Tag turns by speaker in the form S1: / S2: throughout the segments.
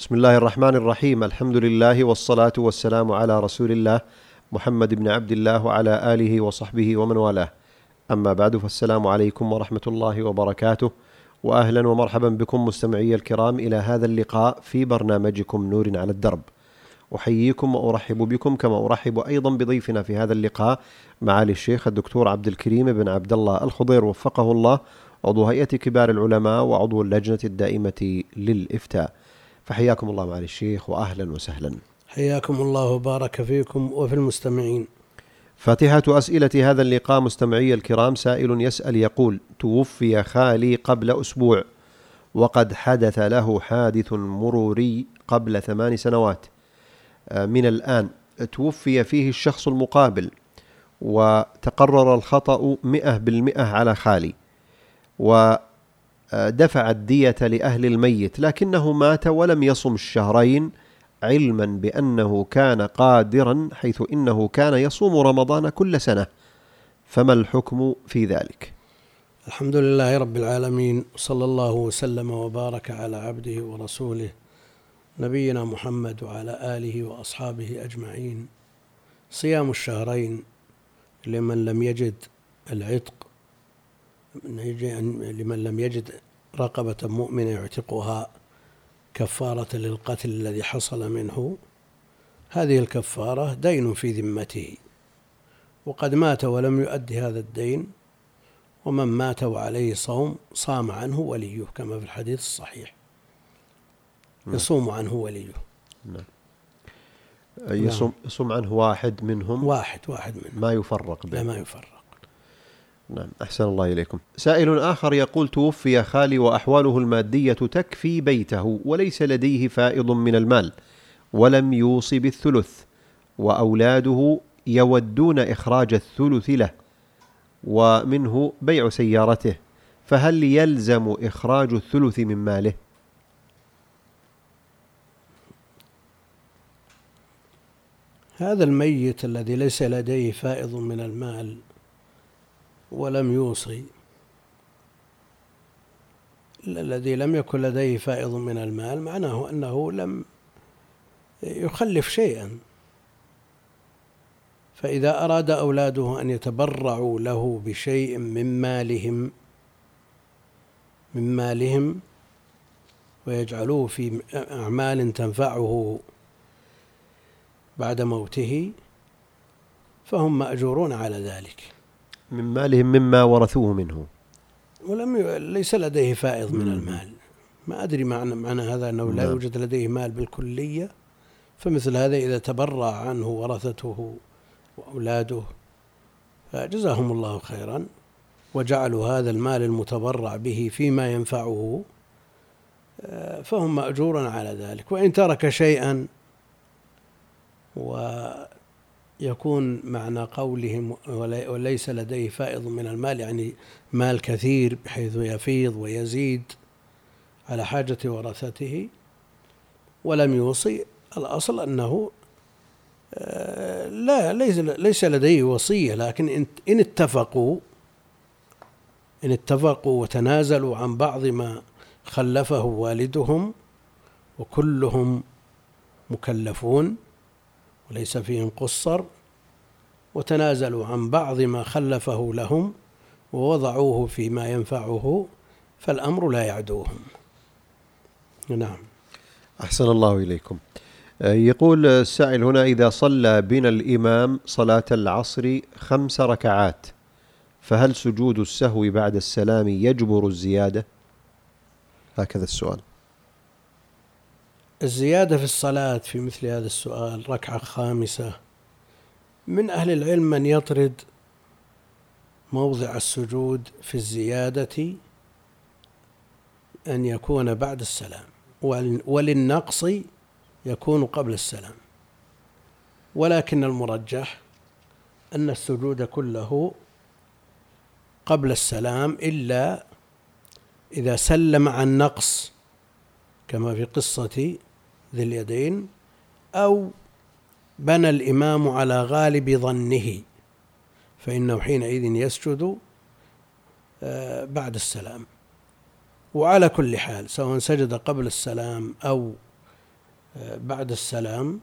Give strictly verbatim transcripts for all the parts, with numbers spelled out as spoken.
S1: بسم الله الرحمن الرحيم. الحمد لله والصلاة والسلام على رسول الله محمد بن عبد الله وعلى آله وصحبه ومن والاه. أما بعد، فالسلام عليكم ورحمة الله وبركاته، وأهلا ومرحبا بكم مستمعي الكرام إلى هذا اللقاء في برنامجكم نور على الدرب. أحييكم وأرحب بكم كما أرحب أيضا بضيفنا في هذا اللقاء معالي الشيخ الدكتور عبد الكريم بن عبد الله الخضير وفقه الله، عضو هيئة كبار العلماء وعضو اللجنة الدائمة للإفتاء. فحياكم الله معالي الشيخ وأهلا وسهلا.
S2: حياكم الله وبارك فيكم وفي المستمعين.
S1: فاتحة أسئلة هذا اللقاء مستمعي الكرام، سائل يسأل يقول: توفي خالي قبل أسبوع، وقد حدث له حادث مروري قبل ثمان سنوات من الآن، توفي فيه الشخص المقابل، وتقرر الخطأ مئة بالمئة على خالي، ودفع الدية لأهل الميت، لكنه مات ولم يصم الشهرين، علما بأنه كان قادرا، حيث إنه كان يصوم رمضان كل سنة، فما الحكم في ذلك؟
S2: الحمد لله رب العالمين، صلى الله وسلم وبارك على عبده ورسوله نبينا محمد وعلى آله وأصحابه أجمعين. صيام الشهرين لمن لم يجد العتق، لمن لم يجد رقبة مؤمنة يعتقها كفارة للقتل الذي حصل منه، هذه الكفارة دين في ذمته، وقد مات ولم يؤدي هذا الدين، ومن مات وعليه صوم صام عنه وليه كما في الحديث الصحيح، يصوم عنه وليه.
S1: نعم. يصوم, يصوم عنه واحد منهم،
S2: واحد واحد منهم،
S1: ما يفرق بين.
S2: لا ما يفرق.
S1: نعم، أحسن الله إليكم. سائل آخر يقول: توفي خالي وأحواله المادية تكفي بيته، وليس لديه فائض من المال، ولم يوصي بالثلث، وأولاده يودون إخراج الثلث له، ومنه بيع سيارته، فهل يلزم إخراج الثلث من ماله؟
S2: هذا الميت الذي ليس لديه فائض من المال ولم يوصي، الذي لم يكن لديه فائض من المال معناه أنه لم يخلف شيئا، فإذا أراد أولاده أن يتبرعوا له بشيء من مالهم من مالهم ويجعلوه في أعمال تنفعه بعد موته، فهم مأجورون على ذلك.
S1: من مالهم مما ورثوه منه،
S2: ولم ي... ليس لديه فائض من المال. ما أدري معنى, معنى هذا أنه لا يوجد لديه مال بالكلية، فمثل هذا إذا تبرع عنه ورثته وأولاده فجزاهم الله خيرا، وجعلوا هذا المال المتبرع به فيما ينفعه، فهم مأجورون على ذلك. وإن ترك شيئا، ويكون معنى قولهم وليس لديه فائض من المال يعني مال كثير بحيث يفيض ويزيد على حاجة ورثته، ولم يوصي، الأصل أنه لا ليس ليس لديه وصية، لكن إن اتفقوا إن اتفقوا وتنازلوا عن بعض ما خلفه والدهم، وكلهم مكلفون وليس فيهم قصر، وتنازلوا عن بعض ما خلفه لهم ووضعوه فيما ينفعه، فالأمر لا يعدوهم. نعم.
S1: أحسن الله إليكم. يقول السائل هنا: إذا صلى بنا الإمام صلاة العصر خمس ركعات، فهل سجود السهو بعد السلام يجبر الزيادة؟ هكذا السؤال.
S2: الزيادة في الصلاة في مثل هذا السؤال ركعة خامسة، من أهل العلم من يطرد موضع السجود في الزيادة أن يكون بعد السلام، وللنقص يكون قبل السلام، ولكن المرجح أن السجود كله قبل السلام، إلا إذا سلم عن نقص كما في قصة ذي اليدين، أو بنى الإمام على غالب ظنه، فإنه حينئذ يسجد بعد السلام. وعلى كل حال سواء سجد قبل السلام أو بعد السلام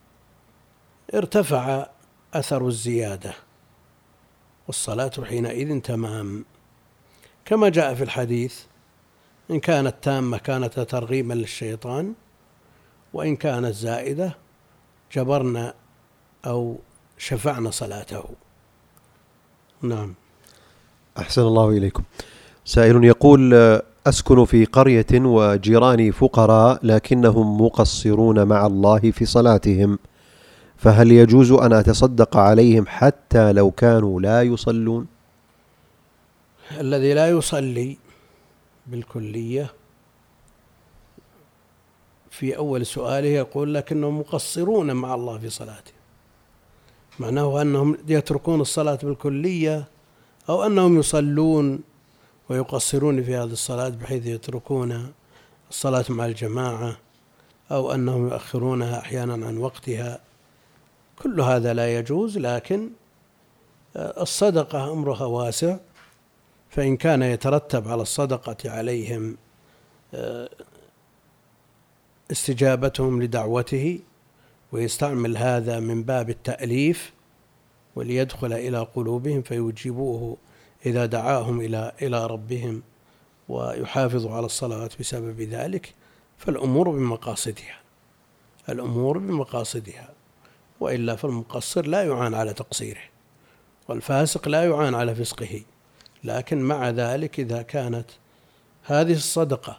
S2: ارتفع أثر الزيادة، والصلاة حينئذ تمام، كما جاء في الحديث: إن كانت تامة كانت ترغيما للشيطان، وإن كانت زائدة جبرنا أو شفعنا صلاته. نعم.
S1: أحسن الله إليكم. سائل يقول: أسكن في قرية وجيراني فقراء لكنهم مقصرون مع الله في صلاتهم، فهل يجوز أن أتصدق عليهم حتى لو كانوا لا يصلون؟
S2: الذي لا يصلي بالكلية في أول سؤاله يقول لكنهم مقصرون مع الله في صلاته، معناه أنهم يتركون الصلاة بالكلية أو أنهم يصلون ويقصرون في هذه الصلاة بحيث يتركون الصلاة مع الجماعة، أو أنهم يؤخرونها أحيانا عن وقتها. كل هذا لا يجوز، لكن الصدقة أمرها واسع، فإن كان يترتب على الصدقة عليهم استجابتهم لدعوته ويستعمل هذا من باب التأليف وليدخل إلى قلوبهم فيجيبوه إذا دعاهم إلى إلى ربهم ويحافظوا على الصلاة بسبب ذلك، فالأمور بمقاصدها الأمور بمقاصدها وإلا فالمقصر لا يعان على تقصيره، والفاسق لا يعان على فسقه. لكن مع ذلك إذا كانت هذه الصدقة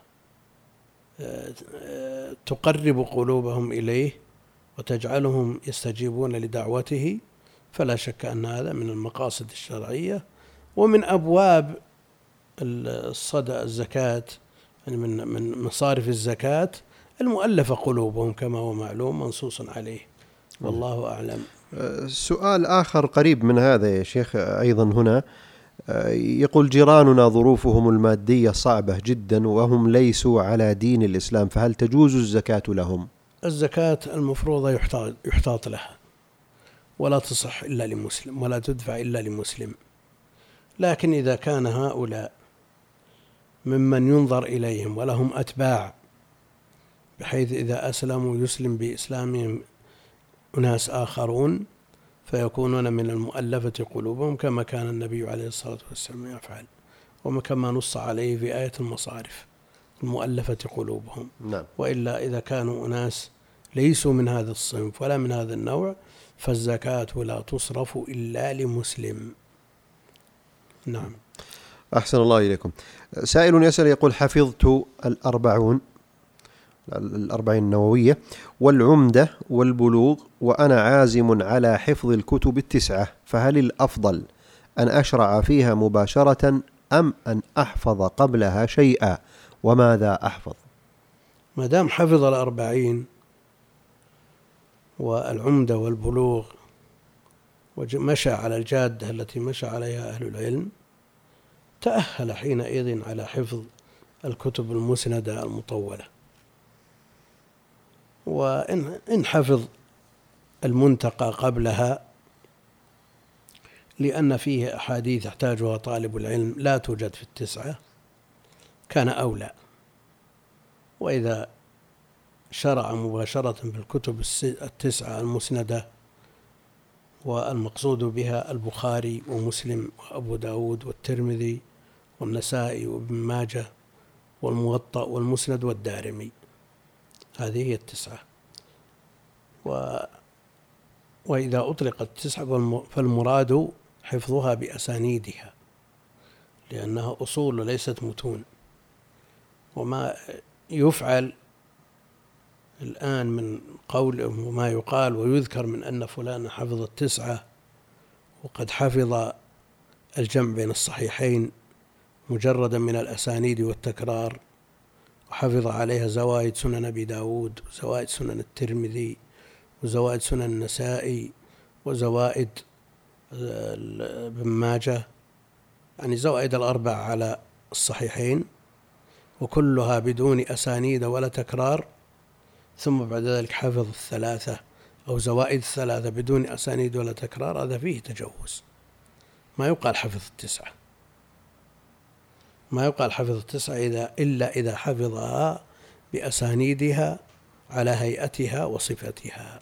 S2: تقرب قلوبهم إليه وتجعلهم يستجيبون لدعوته، فلا شك أن هذا من المقاصد الشرعية ومن أبواب الصدقة الزكاة، يعني من من مصارف الزكاة المؤلفة قلوبهم كما هو معلوم منصوص عليه، والله أعلم.
S1: سؤال آخر قريب من هذا يا شيخ أيضا هنا، يقول: جيراننا ظروفهم المادية صعبة جدا وهم ليسوا على دين الإسلام، فهل تجوز الزكاة لهم؟
S2: الزكاة المفروضة يحتاط, يحتاط لها، ولا تصح إلا لمسلم ولا تدفع إلا لمسلم. لكن إذا كان هؤلاء ممن ينظر إليهم ولهم أتباع، بحيث إذا أسلموا يسلم بإسلامهم أناس آخرون فيكونون من المؤلفة قلوبهم، كما كان النبي عليه الصلاة والسلام يفعل، وكما نص عليه في آية المصارف المؤلفة قلوبهم.
S1: نعم.
S2: وإلا إذا كانوا أناس ليسوا من هذا الصنف ولا من هذا النوع فالزكاة لا تصرف إلا لمسلم. نعم.
S1: أحسن الله إليكم. سائل يسأل يقول: حفظت الأربعون الأربعين النووية والعمدة والبلوغ وأنا عازم على حفظ الكتب التسعة، فهل الأفضل أن أشرع فيها مباشرة أم أن أحفظ قبلها شيئا، وماذا أحفظ؟
S2: ما دام حفظ الأربعين والعمدة والبلوغ ومشى على الجادة التي مشى عليها أهل العلم، تأهل حينئذ على حفظ الكتب المسندة المطولة. وإن حفظ المنتقى قبلها لأن فيه أحاديث يحتاجها طالب العلم لا توجد في التسعة كان أولى. وإذا شرع مباشرة بالكتب التسعة المسندة، والمقصود بها البخاري ومسلم وأبو داود والترمذي والنسائي وابن ماجه والموطأ والمسند والدارمي، هذه هي التسعة. و وإذا أطلقت التسعة فالمراد حفظها بأسانيدها، لأنها أصول ليست متون. وما يفعل الآن من قول وما يقال ويذكر من أن فلان حفظ التسعة وقد حفظ الجمع بين الصحيحين مجردا من الأسانيد والتكرار، وحفظ عليها زوائد سنن أبي داود وزوائد سنن الترمذي وزوائد سنن النسائي وزوائد ابن ماجه، يعني زوائد الأربع على الصحيحين، وكلها بدون أسانيد ولا تكرار، ثم بعد ذلك حفظ الثلاثة أو زوائد الثلاثة بدون أسانيد ولا تكرار، هذا فيه تجوز. ما يقال حفظ التسعة ما يقال حفظ التسعة إذا إلا إذا حفظها بأسانيدها على هيئتها وصفتها.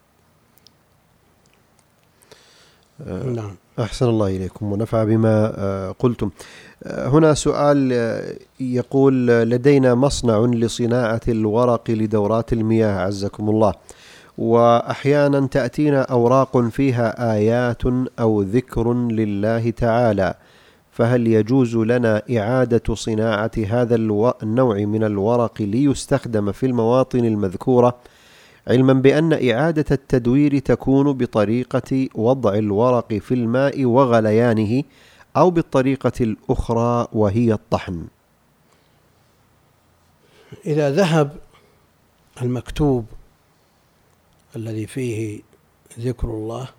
S1: أه نعم. أحسن الله إليكم ونفع بما قلتم. هنا سؤال يقول: لدينا مصنع لصناعة الورق لدورات المياه عزكم الله، وأحيانا تأتينا أوراق فيها آيات أو ذكر لله تعالى، فهل يجوز لنا إعادة صناعة هذا النوع من الورق ليستخدم في المواطن المذكورة، علما بأن إعادة التدوير تكون بطريقة وضع الورق في الماء وغليانه أو بالطريقة الأخرى وهي الطحن؟
S2: إذا ذهب المكتوب الذي فيه ذكر الله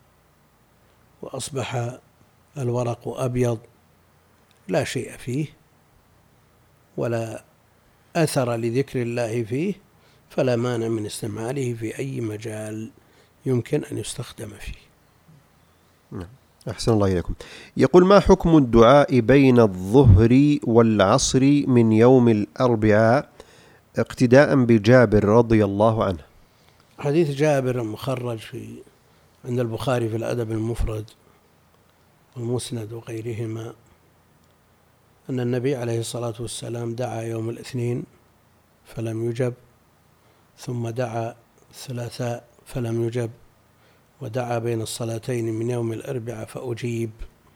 S2: وأصبح الورق أبيض لا شيء فيه ولا أثر لذكر الله فيه، فلا مانع من استعماله في أي مجال يمكن أن يستخدم فيه.
S1: أحسن الله إليكم. يقول: ما حكم الدعاء بين الظهر والعصر من يوم الأربعاء اقتداء بجابر رضي الله عنه؟
S2: حديث جابر مخرج في عند البخاري في الأدب المفرد والمسند وغيرهما أن النبي عليه الصلاة والسلام دعا يوم الاثنين فلم يجب، ثم دعا الثلاثاء فلم يجب، ودعا بين الصلاتين من يوم الأربعاء فأجيب.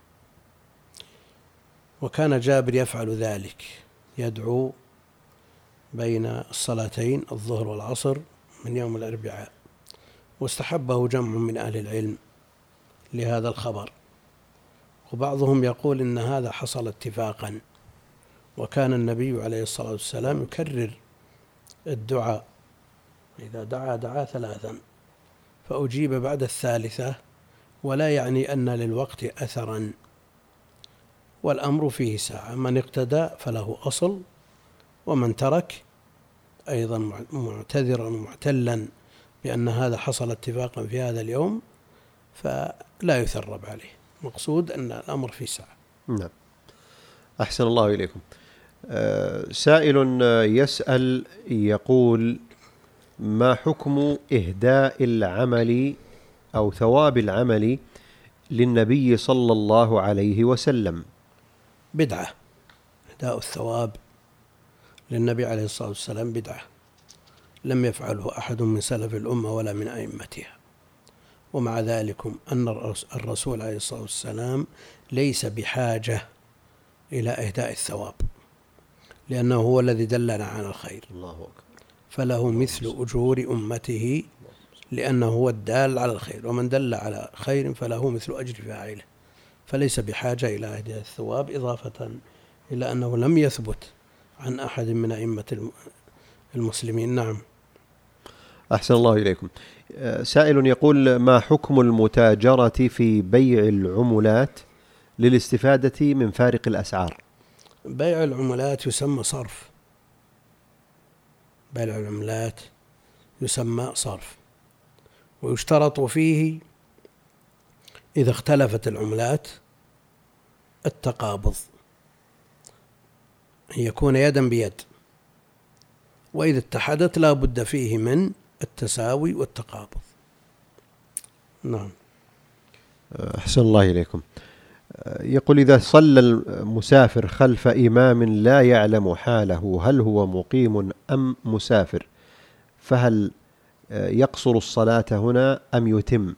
S2: وكان جابر يفعل ذلك، يدعو بين الصلاتين الظهر والعصر من يوم الأربعاء، واستحبه جمع من أهل العلم لهذا الخبر، وبعضهم يقول إن هذا حصل اتفاقا، وكان النبي عليه الصلاة والسلام يكرر الدعاء، إذا دعا دعا ثلاثا فأجيب بعد الثالثة، ولا يعني أن للوقت أثرا، والأمر فيه ساعة، من اقتدى فله أصل، ومن ترك أيضا معتذرا ومعتلا بأن هذا حصل اتفاقا في هذا اليوم فلا يثرب عليه، مقصود أن الأمر فيه ساعة.
S1: نعم. أحسن الله إليكم. أه سائل يسأل يقول: ما حكم إهداء العمل أو ثواب العمل للنبي صلى الله عليه وسلم؟
S2: بدعة. إهداء الثواب للنبي عليه الصلاة والسلام بدعة، لم يفعله أحد من سلف الأمة ولا من أئمتها. ومع ذلك أن الرسول عليه الصلاة والسلام ليس بحاجة إلى إهداء الثواب، لأنه هو الذي دلنا على الخير،
S1: الله أكبر،
S2: فله مثل أجور أمته، لأنه هو الدال على الخير، ومن دل على خير فله مثل أجر فاعله، فليس بحاجة إلى إهداء الثواب، إضافة إلى أنه لم يثبت عن أحد من أئمة المسلمين. نعم.
S1: أحسن الله إليكم. سائل يقول: ما حكم المتاجرة في بيع العملات للاستفادة من فارق الأسعار؟
S2: بيع العملات يسمى صرف، بيع العملات يسمى صرف، ويشترط فيه إذا اختلفت العملات التقابض، أن يكون يدا بيد، وإذا اتحدت لا بد فيه من التساوي والتقابض. نعم.
S1: أحسن الله إليكم. يقول: إذا صلى المسافر خلف إمام لا يعلم حاله هل هو مقيم أم مسافر، فهل يقصر الصلاة هنا أم يتم؟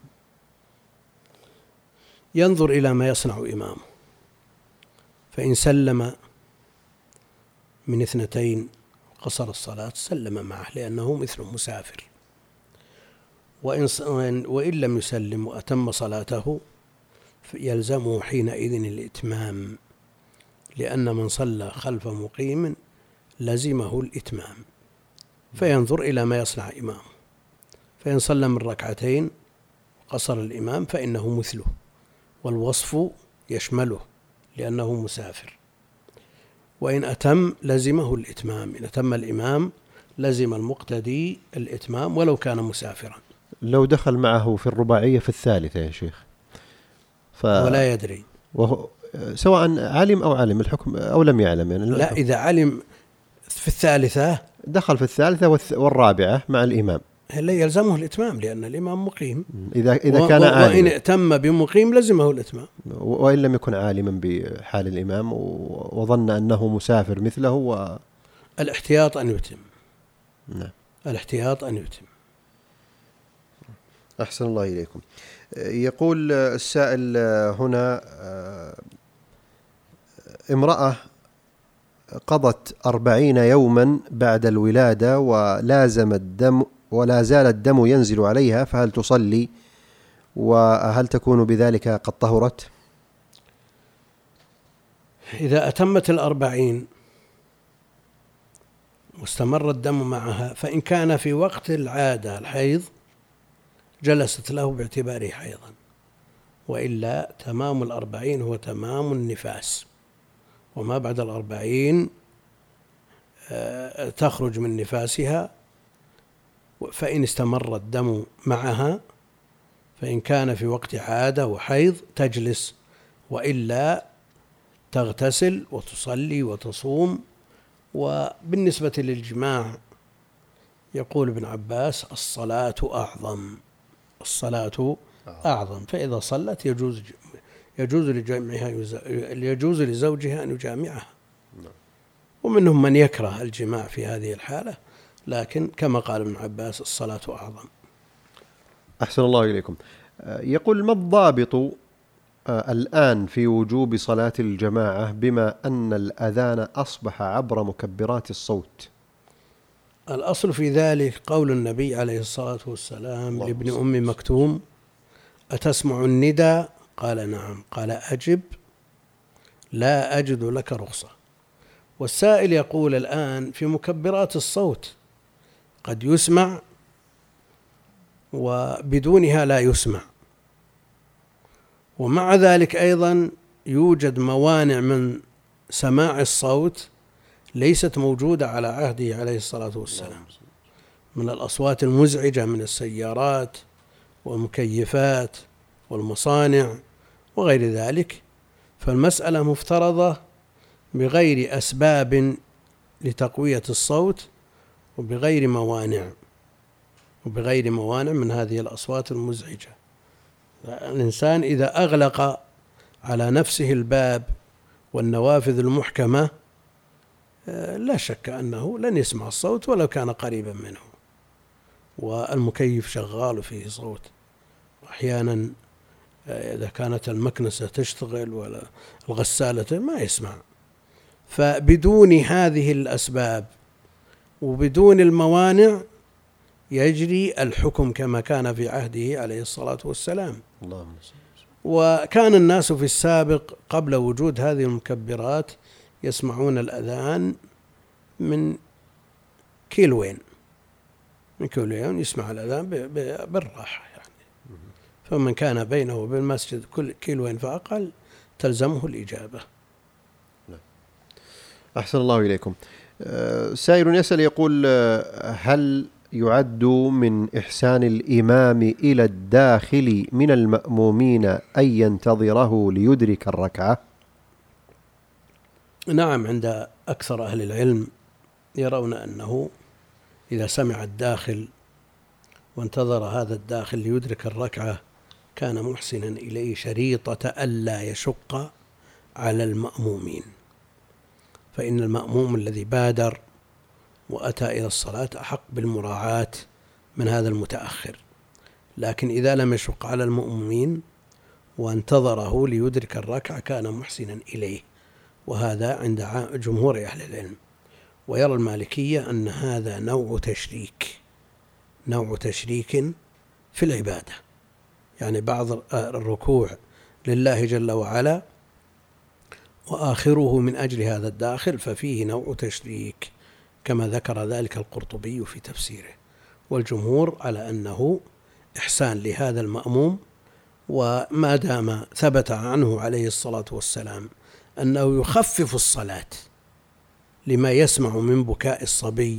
S2: ينظر إلى ما يصنع إمامه، فإن سلم من اثنتين قصر الصلاة سلم معه لأنه مثل مسافر، وإن, وإن لم يسلم وأتم صلاته يلزمه حينئذ الإتمام، لأن من صلى خلف مقيم لزمه الإتمام، فينظر إلى ما يصنع إمامه، فإن صلى من ركعتين قصر الإمام فإنه مثله، والوصف يشمله لأنه مسافر، وإن أتم لزمه الإتمام، إن أتم الإمام لزم المقتدي الإتمام ولو كان مسافرا.
S1: لو دخل معه في الرباعية في الثالثة يا شيخ
S2: ف... ولا يدري،
S1: وهو سواء علم أو علم الحكم أو لم يعلم يعني
S2: لا، إذا علم في الثالثة
S1: دخل في الثالثة والرابعة مع الإمام،
S2: لا يلزمه الإتمام لأن الإمام مقيم.
S1: إذا إذا كان عالما،
S2: وإن ائتم بمقيم لزمه الإتمام،
S1: وإن لم يكن عالما بحال الإمام وظن أنه مسافر مثله و...
S2: الاحتياط أن يتم.
S1: نعم.
S2: الاحتياط أن يتم.
S1: أحسن الله إليكم. يقول السائل هنا: امرأة قضت أربعين يوما بعد الولادة ولازم الدم ولا زال الدم ينزل عليها، فهل تصلي وهل تكون بذلك قد طهرت؟
S2: إذا أتمت الأربعين واستمر الدم معها، فإن كان في وقت العادة الحيض جلست له باعتباره حيضا، وإلا تمام الأربعين هو تمام النفاس، وما بعد الأربعين تخرج من نفاسها. فإن استمر الدم معها، فإن كان في وقت عادة وحيض تجلس، وإلا تغتسل وتصلي وتصوم. وبالنسبة للجماع يقول ابن عباس: الصلاة أعظم، الصلاة أعظم، فإذا صلت يجوز يجوز لجمعها يجوز لزوجها أن يجامعها. ومنهم من يكره الجماع في هذه الحالة، لكن كما قال ابن عباس الصلاة أعظم.
S1: أحسن الله إليكم. يقول: ما الضابط الآن في وجوب صلاة الجماعة بما أن الأذان أصبح عبر مكبرات الصوت؟
S2: الأصل في ذلك قول النبي عليه الصلاة والسلام لابن أم مكتوم: أتسمع الندى؟ قال: نعم. قال: أجب، لا أجد لك رخصة. والسائل يقول الآن في مكبرات الصوت قد يسمع وبدونها لا يسمع، ومع ذلك أيضا يوجد موانع من سماع الصوت ليست موجودة على عهده عليه الصلاة والسلام، من الأصوات المزعجة من السيارات والمكيفات والمصانع وغير ذلك. فالمسألة مفترضة بغير أسباب لتقوية الصوت وبغير موانع وبغير موانع من هذه الأصوات المزعجة. الإنسان إذا أغلق على نفسه الباب والنوافذ المحكمة لا شك أنه لن يسمع الصوت ولو كان قريبا منه. والمكيف شغال فيه صوت، وأحيانا إذا كانت المكنسة تشتغل ولا الغسالة ما يسمع. فبدون هذه الأسباب وبدون الموانع يجري الحكم كما كان في عهده عليه الصلاة والسلام. وكان الناس في السابق قبل وجود هذه المكبرات يسمعون الأذان من كيلوين من كيلوين يسمع الأذان بالراحة يعني. فمن كان بينه وبين المسجد كل كيلوين فأقل تلزمه الإجابة.
S1: أحسن الله إليكم. سائل يسأل يقول: هل يعد من إحسان الإمام إلى الداخل من المأمومين أن ينتظره ليدرك الركعة؟
S2: نعم، عند أكثر أهل العلم يرون أنه إذا سمع الداخل وانتظر هذا الداخل ليدرك الركعة كان محسنا إليه، شريطة ألا يشق على المأمومين، فإن المأموم الذي بادر وأتى إلى الصلاة أحق بالمراعاة من هذا المتأخر. لكن إذا لم يشق على المأمومين وانتظره ليدرك الركعة كان محسنا إليه، وهذا عند جمهور أهل العلم. ويرى المالكية أن هذا نوع تشريك نوع تشريك في العبادة، يعني بعض الركوع لله جل وعلا وآخره من أجل هذا الداخل، ففيه نوع تشريك كما ذكر ذلك القرطبي في تفسيره. والجمهور على أنه إحسان لهذا المأموم، وما دام ثبت عنه عليه الصلاة والسلام أنه يخفف الصلاة لما يسمع من بكاء الصبي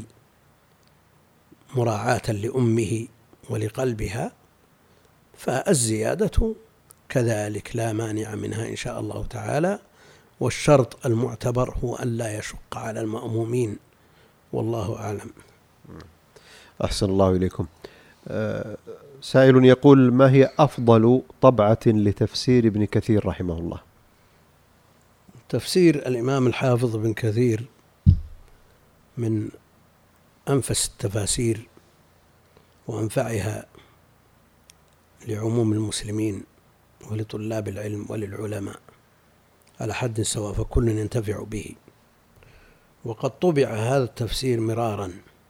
S2: مراعاة لأمه ولقلبها، فالزيادة كذلك لا مانع منها إن شاء الله تعالى. والشرط المعتبر هو أن لا يشق على المأمومين والله أعلم.
S1: أحسن الله إليكم. سائل يقول: ما هي أفضل طبعة لتفسير ابن كثير رحمه الله؟
S2: تفسير الإمام الحافظ ابن كثير من أنفس التفاسير وأنفعها لعموم المسلمين ولطلاب العلم وللعلماء على حد سواء، فكل ينتفع به. وقد طبع هذا التفسير مرارا،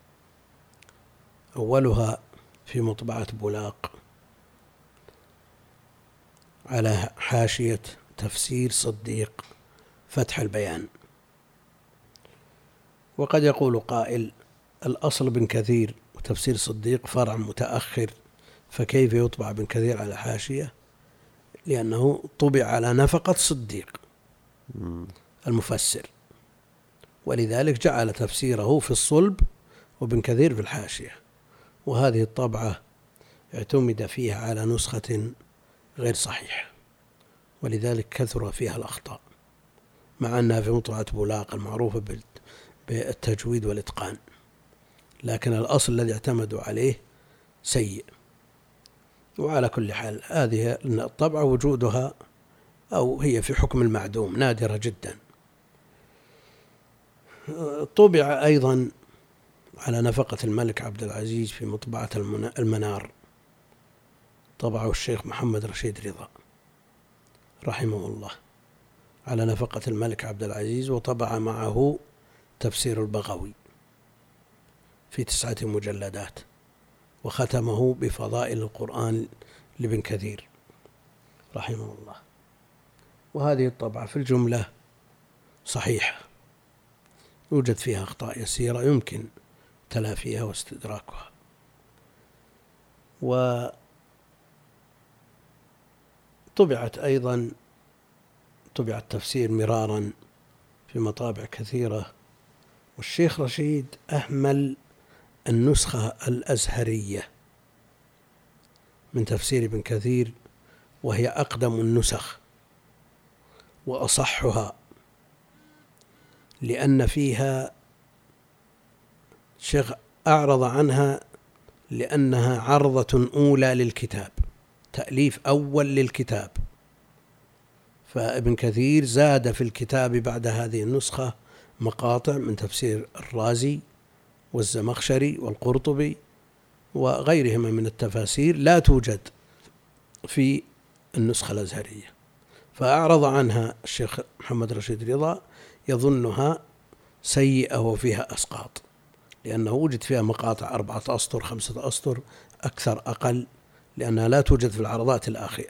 S2: أولها في مطبعة بولاق على حاشية تفسير صديق فتح البيان. وقد يقول قائل: الأصل ابن كثير وتفسير صديق فرع متأخر، فكيف يطبع ابن كثير على حاشية؟ لأنه طبع على نفقة صديق المفسر، ولذلك جعل تفسيره في الصلب وابن كثير في الحاشية. وهذه الطبعة اعتمد فيها على نسخة غير صحيحة، ولذلك كثر فيها الأخطاء، مع أنها في مطبعة بولاق المعروفة بالتجويد والإتقان، لكن الأصل الذي اعتمدوا عليه سيء. وعلى كل حال هذه الطبعة وجودها أو هي في حكم المعدوم، نادرة جدا. طبع أيضا على نفقة الملك عبد العزيز في مطبعة المنار، طبعه الشيخ محمد رشيد رضا رحمه الله على نفقة الملك عبد العزيز، وطبع معه تفسير البغوي في تسعة مجلدات، وختمه بفضائل القرآن لابن كثير رحمه الله. وهذه الطبعة في الجملة صحيحة، يوجد فيها أخطاء يسيرة يمكن تلافيها واستدراكها. وطبعت أيضا طبع التفسير مرارا في مطابع كثيرة، والشيخ رشيد أهمل النسخة الأزهرية من تفسير ابن كثير، وهي أقدم النسخ وأصحها، لأن فيها الشيخ أعرض عنها لأنها عرضة أولى للكتاب، تأليف أول للكتاب، فابن كثير زاد في الكتاب بعد هذه النسخة مقاطع من تفسير الرازي والزمخشري والقرطبي وغيرهما من التفاسير لا توجد في النسخة الأزهرية، فأعرض عنها الشيخ محمد رشيد رضا يظنها سيئة وفيها أسقاط، لأنه وجد فيها مقاطع أربعة أسطر خمسة أسطر أكثر أقل، لأنها لا توجد في العرضات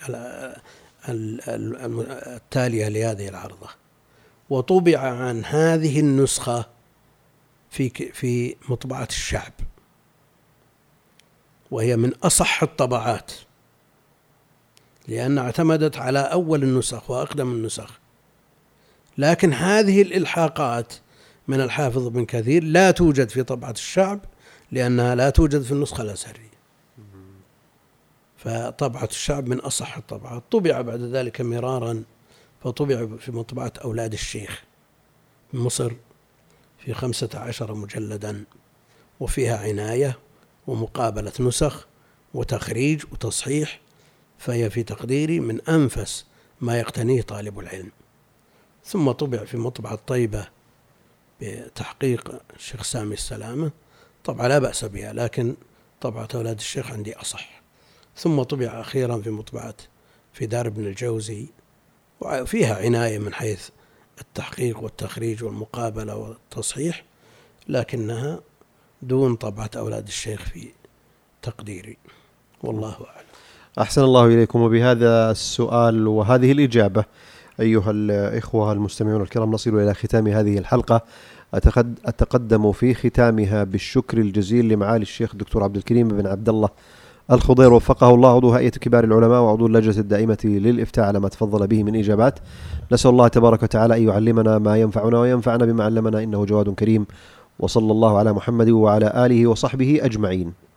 S2: التالية لهذه العرضة. وطبع عن هذه النسخة في في مطبعة الشعب، وهي من أصح الطبعات، لأن اعتمدت على أول النسخ وأقدم النسخ. لكن هذه الإلحاقات من الحافظ ابن كثير لا توجد في طبعة الشعب، لأنها لا توجد في النسخة الأزهرية، فطبعة الشعب من أصح الطبعات. طبع بعد ذلك مرارا، فطبع في مطبعة أولاد الشيخ من مصر في خمسة عشر مجلدا، وفيها عناية ومقابلة نسخ وتخريج وتصحيح، فهي في تقديري من أنفس ما يقتنيه طالب العلم. ثم طبع في مطبعة طيبة بتحقيق الشيخ سامي السلامة، طبعا لا بأس بها، لكن طبعة أولاد الشيخ عندي أصح. ثم طبع أخيرا في مطبعة في دار ابن الجوزي، وفيها عناية من حيث التحقيق والتخريج والمقابلة والتصحيح، لكنها دون طبعة أولاد الشيخ في تقديري، والله أعلم.
S1: أحسن الله إليكم. وبهذا السؤال وهذه الإجابة أيها الإخوة المستمعون الكرام نصل إلى ختام هذه الحلقة. أتقدم في ختامها بالشكر الجزيل لمعالي الشيخ الدكتور عبد الكريم بن عبد الله الخضير وفقه الله، عضو هيئة كبار العلماء وعضو اللجنة الدائمة للإفتاء، على ما تفضل به من إجابات. نسأل الله تبارك وتعالى أن يعلمنا ما ينفعنا وينفعنا بما علمنا، إنه جواد كريم. وصلى الله على محمد وعلى آله وصحبه أجمعين.